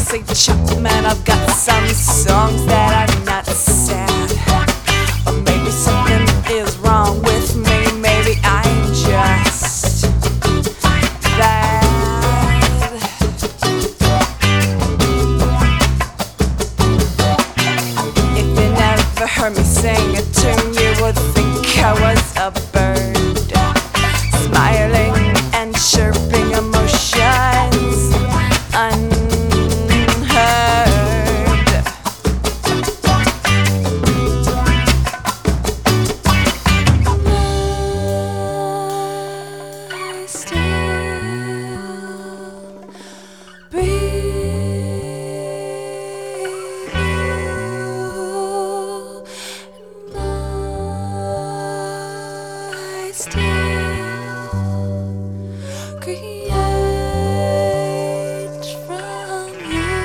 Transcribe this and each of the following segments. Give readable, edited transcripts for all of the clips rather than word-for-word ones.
say Chapman, I've got some songs that are not sad. Or maybe something is wrong with me, maybe I'm just bad. If you never heard me sing a tune, you would think I was a bird, smiling and chirping emotions unheard. I still breathe you, and I still create from you.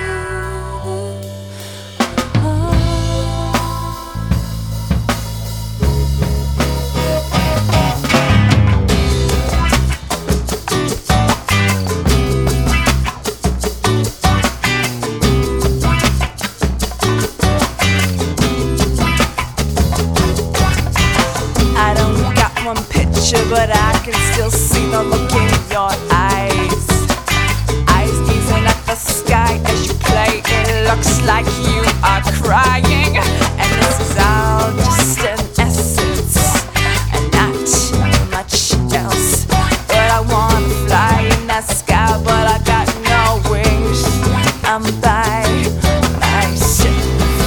I don't got one picture, but I can still see the look in your eyes. Eyes gazing at the sky as you play. It looks like you are crying, and this is all just an essence and not much else. But I wanna fly in that sky, but I got no wings. I'm by myself.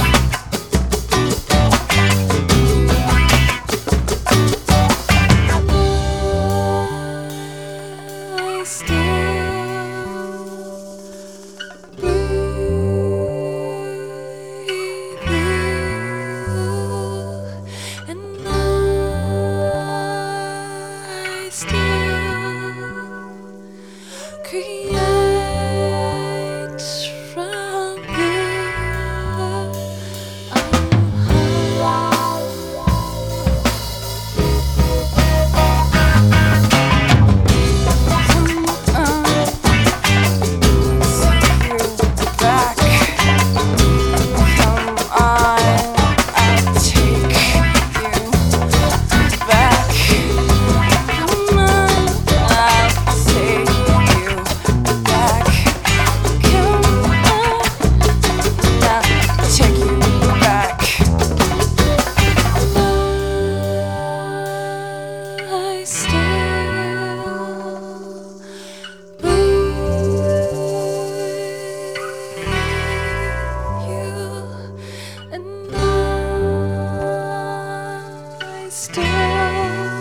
I still breathe you, and I still create from you. Still